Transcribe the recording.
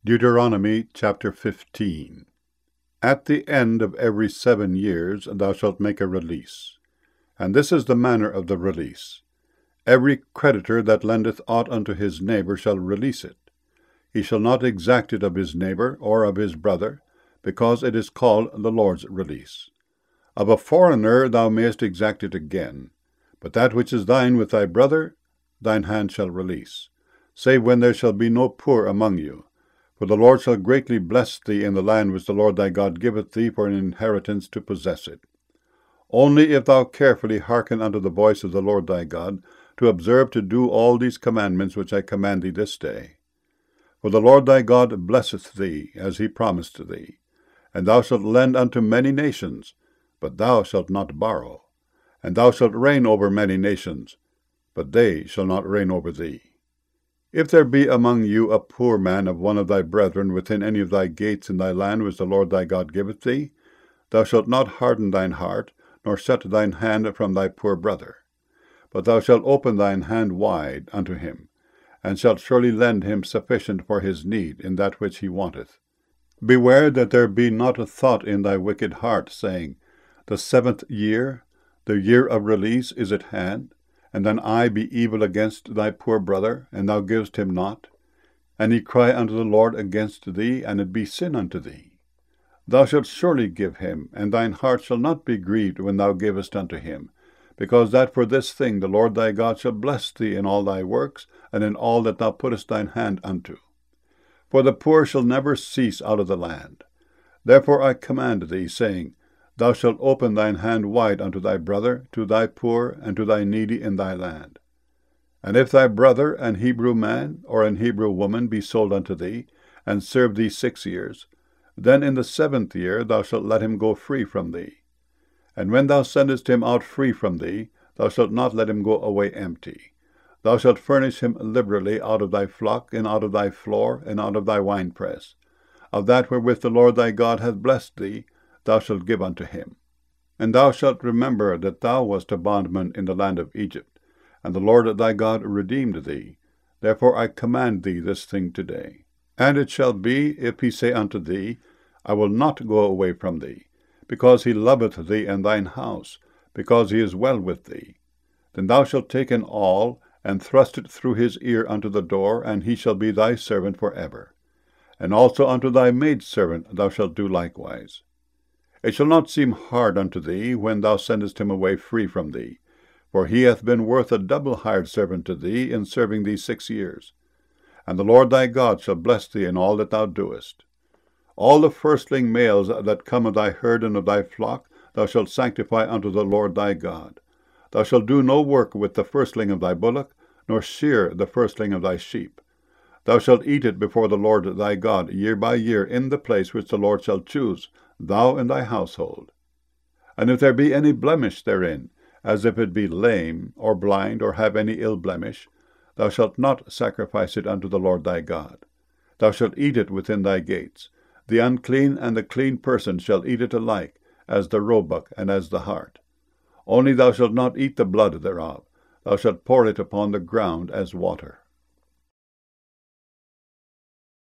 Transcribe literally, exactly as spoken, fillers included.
Deuteronomy chapter fifteen. At the end of every seven years thou shalt make a release. And this is the manner of the release. Every creditor that lendeth aught unto his neighbor shall release it. He shall not exact it of his neighbor or of his brother, because it is called the Lord's release. Of a foreigner thou mayest exact it again, but that which is thine with thy brother, thine hand shall release, save when there shall be no poor among you. For the Lord shall greatly bless thee in the land which the Lord thy God giveth thee for an inheritance to possess it. Only if thou carefully hearken unto the voice of the Lord thy God, to observe to do all these commandments which I command thee this day. For the Lord thy God blesseth thee, as he promised thee. And thou shalt lend unto many nations, but thou shalt not borrow. And thou shalt reign over many nations, but they shall not reign over thee. If there be among you a poor man of one of thy brethren within any of thy gates in thy land which the Lord thy God giveth thee, thou shalt not harden thine heart, nor set thine hand from thy poor brother. But thou shalt open thine hand wide unto him, and shalt surely lend him sufficient for his need in that which he wanteth. Beware that there be not a thought in thy wicked heart, saying, The seventh year, the year of release, is at hand, and thine eye be evil against thy poor brother, and thou givest him not, and he cry unto the Lord against thee, and it be sin unto thee. Thou shalt surely give him, and thine heart shall not be grieved when thou givest unto him, because that for this thing the Lord thy God shall bless thee in all thy works, and in all that thou puttest thine hand unto. For the poor shall never cease out of the land. Therefore I command thee, saying, Thou shalt open thine hand wide unto thy brother, to thy poor, and to thy needy in thy land. And if thy brother, an Hebrew man, or an Hebrew woman, be sold unto thee, and serve thee six years, then in the seventh year thou shalt let him go free from thee. And when thou sendest him out free from thee, thou shalt not let him go away empty. Thou shalt furnish him liberally out of thy flock, and out of thy floor, and out of thy winepress. Of that wherewith the Lord thy God hath blessed thee, thou shalt give unto him. And thou shalt remember that thou wast a bondman in the land of Egypt, and the Lord thy God redeemed thee. Therefore I command thee this thing today. And it shall be, if he say unto thee, I will not go away from thee, because he loveth thee and thine house, because he is well with thee, then thou shalt take an awl, and thrust it through his ear unto the door, and he shall be thy servant for ever. And also unto thy maidservant thou shalt do likewise. It shall not seem hard unto thee when thou sendest him away free from thee, for he hath been worth a double hired servant to thee in serving thee six years. And the Lord thy God shall bless thee in all that thou doest. All the firstling males that come of thy herd and of thy flock thou shalt sanctify unto the Lord thy God. Thou shalt do no work with the firstling of thy bullock, nor shear the firstling of thy sheep. Thou shalt eat it before the Lord thy God year by year in the place which the Lord shall choose, thou and thy household. And if there be any blemish therein, as if it be lame, or blind, or have any ill blemish, thou shalt not sacrifice it unto the Lord thy God. Thou shalt eat it within thy gates. The unclean and the clean person shall eat it alike, as the roebuck and as the hart. Only thou shalt not eat the blood thereof. Thou shalt pour it upon the ground as water.